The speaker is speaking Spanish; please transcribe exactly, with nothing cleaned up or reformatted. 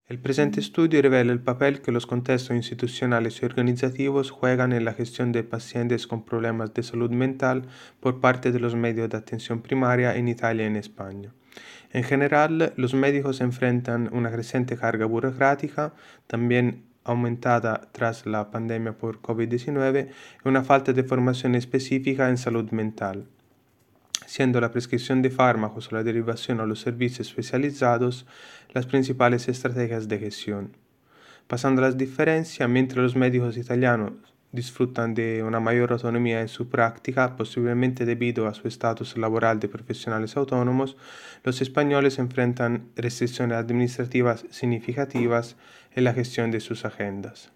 El presente estudio revela el papel que los contextos institucionales y organizativos juegan en la gestión de pacientes con problemas de salud mental por parte de los medios de atención primaria en Italia y en España. En general, los médicos enfrentan una creciente carga burocrática, también aumentada tras la pandemia por COVID diecinueve, y una falta de formación específica en salud mental, siendo la prescripción de fármacos o la derivación a los servicios especializados las principales estrategias de gestión. Pasando a las diferencias, mientras los médicos italianos disfrutan de una mayor autonomía en su práctica, posiblemente debido a su estatus laboral de profesionales autónomos, los españoles enfrentan restricciones administrativas significativas en la gestión de sus agendas.